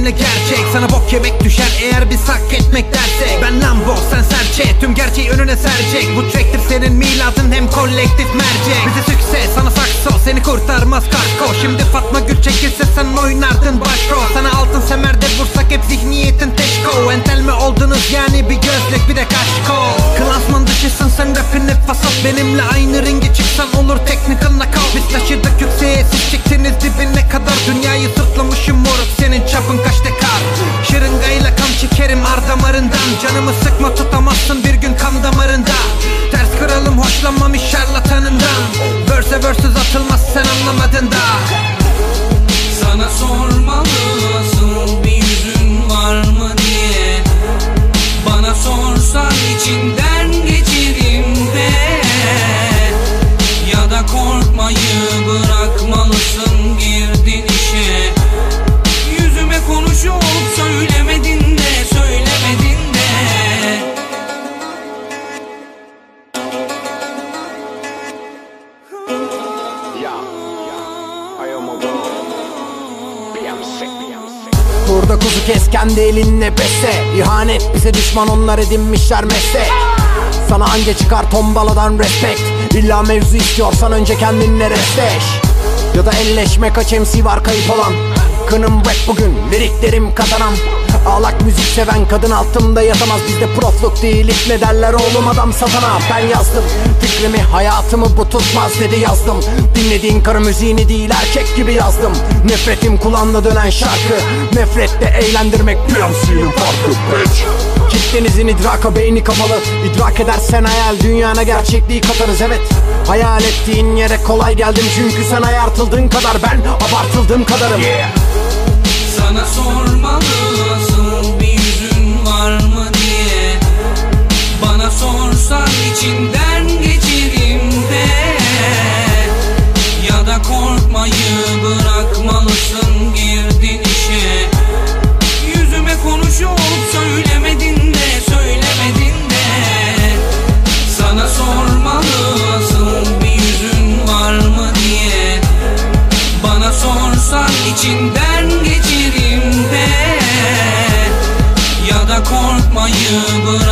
benimle gerçek. Sana bok yemek düşer eğer biz hak etmek dersek. Ben Lambo sen serçe, tüm gerçeği önüne serecek. Bu track'tir senin miladın hem kolektif mercek. Bize sükses sana sakso, seni kurtarmaz kasko. Şimdi Fatma Gül çekilse sen oynardın başrol. Sana altın semerde vursak hep zihniyetin teşko. Entel mi oldunuz yani bir gözlük bir de kaşko. Klasman dışısın sen rapin hep fasat. Benimle aynı ringe çıksan olur technical knockout. Biz taşıdık yükseğe siz çektiniz dibine kadar. Dünyayı sırtlamışım moruk senin çapın kaç dekar. Şırıngayla kan çekerim ar damarından. Canımı sıkma tutamazsın bir gün kan damarında. Ters kralım hoşlanmamış şarlatanından. Verse versiz atılmaz sen anlamadın da. Sana sormalı asıl bir yüzün var mı diye. Bana sorsan içinden geçerim de. Ya da korkmayı bırakmalısın girdin işe. Yüzüme konuşup söylemedin de söylemedin de. Kurda kuzu kes kendi elinle besle. İhanet bize düşman onlar edinmişler meslek. Sana anca çıkar tombaladan respect. İlla mevzu istiyorsan önce kendinle restleş. Ya da elleşme kaç MC var kayıp olan. Kınım rap bugün liriklerim kazanam. Ağlak müzik seven kadın altımda yatamaz. Bizde profluk değil ne derler oğlum adam satana. Ben yazdım fikrimi hayatımı bu tutmaz dedi yazdım. Dinlediğin karı müziğini değil erkek gibi yazdım. Nefretim kulağımda dönen şarkı. Nefrette eğlendirmek PMC'nin farkı bitch. Kitlenizin idraka beyni kapalı. İdrak edersen hayal dünyana gerçekliği katarız evet. Hayal ettiğin yere kolay geldim. Çünkü sen ayartıldığın kadar ben abartıldığım kadarım. Sana sormalı asıl bir yüzün var mı diye. Bana sorsan içinden geçerim de. Ya da korkmayı bırakmalısın girdin işe. Yüzüme konuşup söylemedin de söylemedin de. Sana sormalı asıl bir yüzün var mı diye. Bana sorsan içinden geçerim de. Ya da korkmayı bırak